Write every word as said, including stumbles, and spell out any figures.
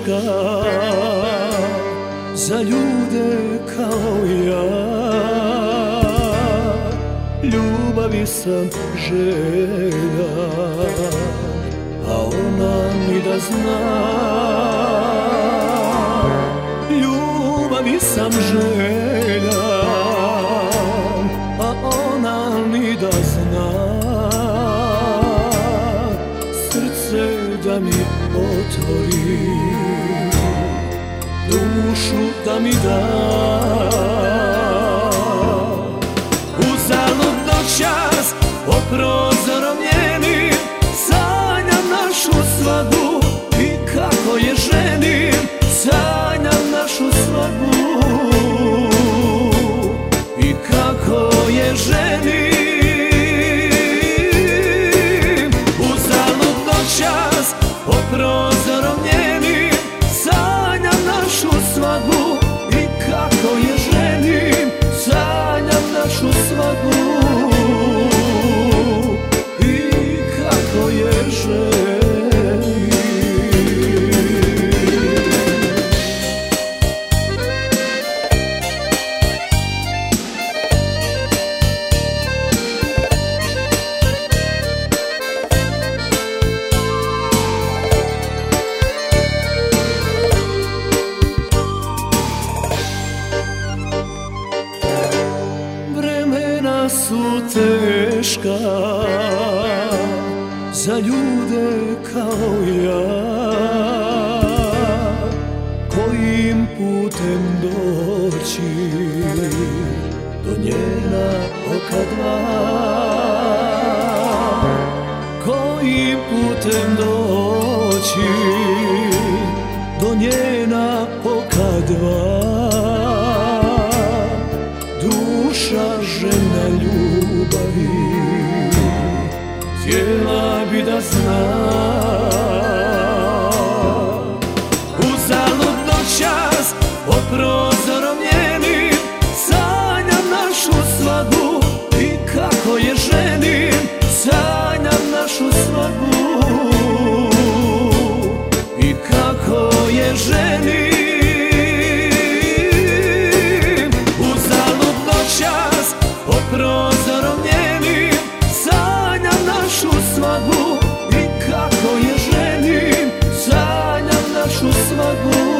teška za ljude kao ja. Ljubavi sam želja, a ona ni da zna. Ljubavi sam želja, a ona ni da zna. Srce da mi otvori, dušu da mi da. Uzalud noćas pod prozorom njenim sanjam našu svadbu i kako je ženim. Sanjam našu svadbu i kako je ženim. Uzalud noćas pod prozorom njenim sanjam našu svadbu i kako je ženim. Sanjam našu svadbu i kako je ženim. Su teška za ljude kao ja, kojim putem doći do njena oka dva. Kojim putem doći do njena oka dva. Duša žena ljubavi htjela bi da zna. Uzalud noćas pod prozorom njenim sanjam našu svadbu i kako je ženim. Sanjam našu svadbu i kako je ženim. Pod prozorom njenim sanjam našu svadbu i kako je ženim. Sanjam našu svadbu